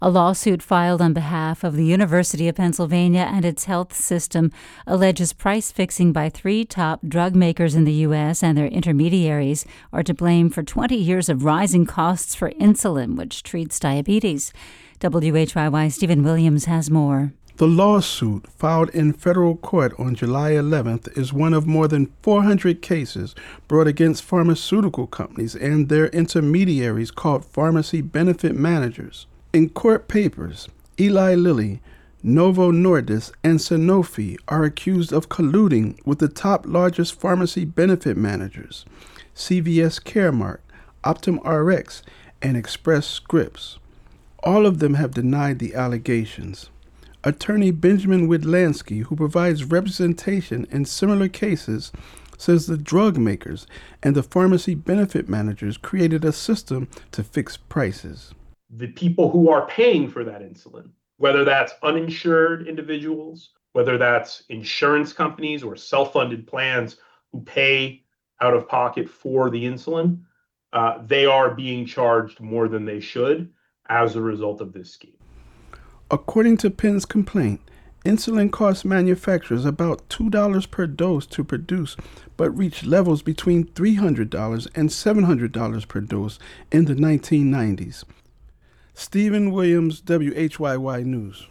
A lawsuit filed on behalf of the University of Pennsylvania and its health system alleges price fixing by three top drug makers in the U.S. and their intermediaries are to blame for 20 years of rising costs for insulin, which treats diabetes. WHYY Stephen Williams has more. The lawsuit, filed in federal court on July 11th, is one of more than 400 cases brought against pharmaceutical companies and their intermediaries called pharmacy benefit managers. In court papers, Eli Lilly, Novo Nordisk, and Sanofi are accused of colluding with the top largest pharmacy benefit managers, CVS Caremark, Optum Rx, and Express Scripts. All of them have denied the allegations. Attorney Benjamin Widlansky, who provides representation in similar cases, says the drug makers and the pharmacy benefit managers created a system to fix prices. The people who are paying for that insulin, whether that's uninsured individuals, whether that's insurance companies or self-funded plans who pay out of pocket for the insulin, they are being charged more than they should as a result of this scheme. According to Penn's complaint, insulin cost manufacturers about $2 per dose to produce, but reached levels between $300 and $700 per dose in the 1990s. Stephen Williams, WHYY News.